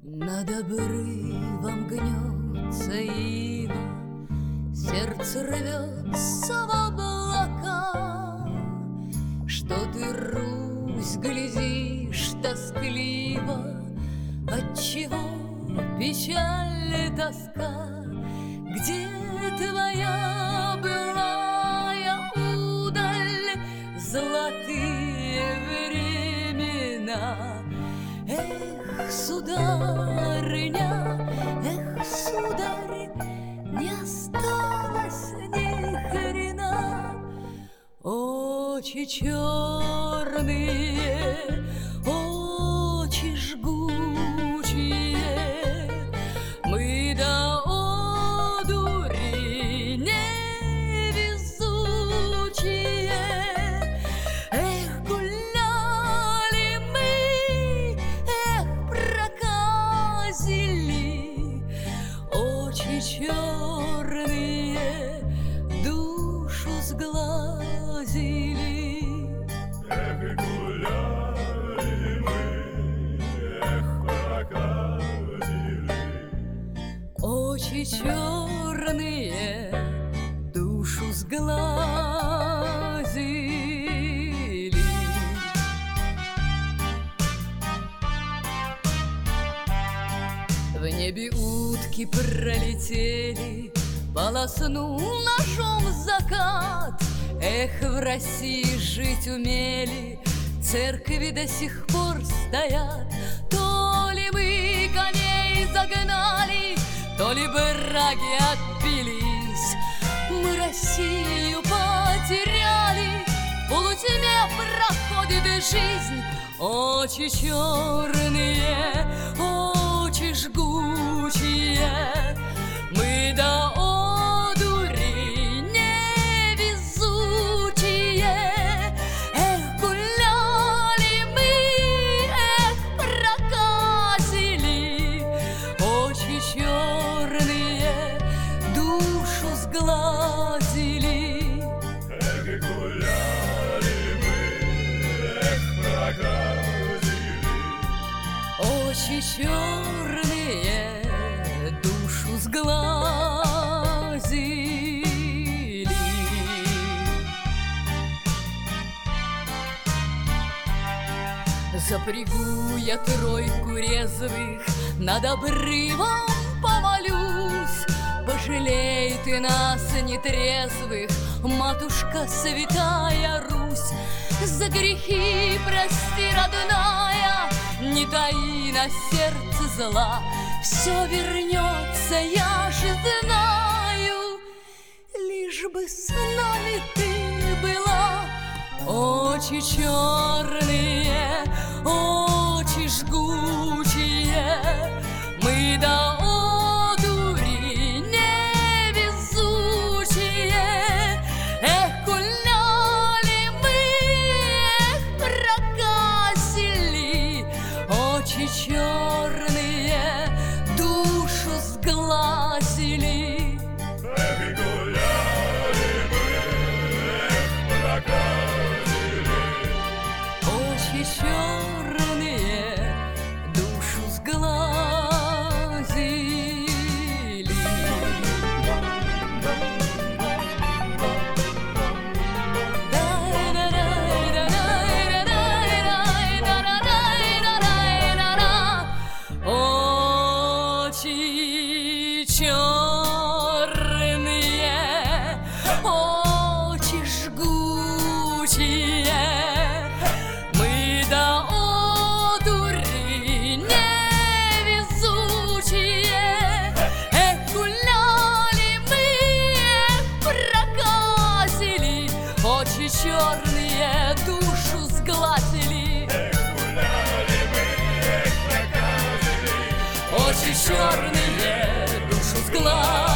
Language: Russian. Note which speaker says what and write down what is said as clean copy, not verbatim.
Speaker 1: Над обрывом гнется ива, сердце рвется в облака. Что ты, Русь, глядишь тоскливо? Отчего печаль и тоска? Где твоя былая удаль, золотые времена? Эх, сударыня, эх, сударь, не осталось ни хрена. Очи черные, очи жгучие, мы до одури невезучие. Эх, гуляли мы, эх, проказили, очи черные душу сглазили.
Speaker 2: Эх, гуляли мы, эх, проказили,
Speaker 1: очи черные душу сглазили. В небе утки пролетели, полоснул ножом закат. Эх, в России жить умели, церкви до сих пор стоят. То ли мы коней загнали, то ли враги отбились. Мы Россию потеряли, в полутьме проходит жизнь. Очи черные, очи жгучие, мы до одури невезучие. Эх, гуляли мы, эх, проказили, очи черные душу сглазили.
Speaker 2: эх, гуляли мы, эх, проказили,
Speaker 1: Очи черные душу сглазили. Запрягу я тройку резвых, над обрывом помолюсь. Пожалей ты нас, нетрезвых, матушка святая Русь. За грехи прости, родная, не таи на сердце зла. Все вернется, я же знаю, лишь бы с нами ты была. Очи черные, очи жгучие, мы до одури невезучие. Эх, гуляли мы, эх, проказили, очи черные душу сглазили.
Speaker 2: эх, гуляли мы, эх, проказили,
Speaker 1: Очи черные душу сглазили. Очи черные, очи жгучие, мы до одури невезучие. Эх, гуляли мы, эх, проказили, очи черные душу сглазили.
Speaker 2: эх, гуляли мы, эх, проказили,
Speaker 1: Очи черные душу сглазили.